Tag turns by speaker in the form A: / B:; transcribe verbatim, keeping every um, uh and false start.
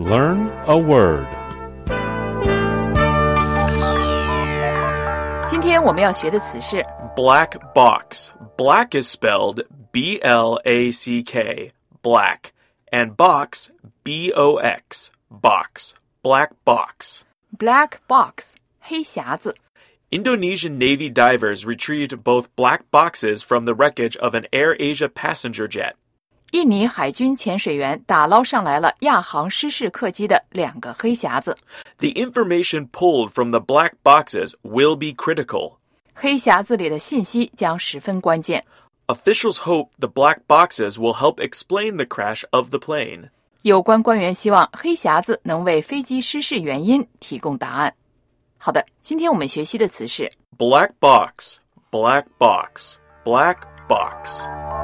A: Learn a word.
B: 今天我们要学的词是
C: Black box. Black is spelled B L A C K, black, and box, B O X, box, black box.
B: black box, 黑匣子。
C: Indonesian Navy divers retrieved both black boxes from the wreckage of an AirAsia passenger jet.
B: 印尼海军潜水员打捞上来了亚航失事客机的两个黑匣子。
C: The information pulled from the black boxes will be critical.
B: 黑匣子里的信息将十分关键。
C: Officials hope the black boxes will help explain the crash of the plane.
B: 有关官员希望黑匣子能为飞机失事原因提供答案。好的，今天我们学习的词是
C: Black box, black box, black box.